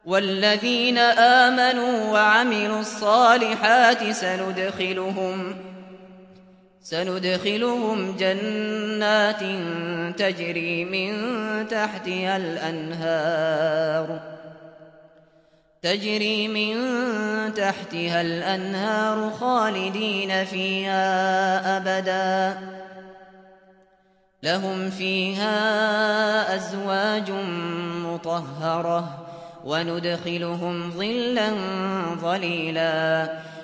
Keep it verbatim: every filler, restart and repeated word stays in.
والذين آمنوا وعملوا الصالحات سندخلهم سندخلهم جنات تجري من تحتها الأنهار تجري من تحتها الأنهار خالدين فيها أبدا لهم فيها أزواج مطهرة وندخلهم ظلا ظليلا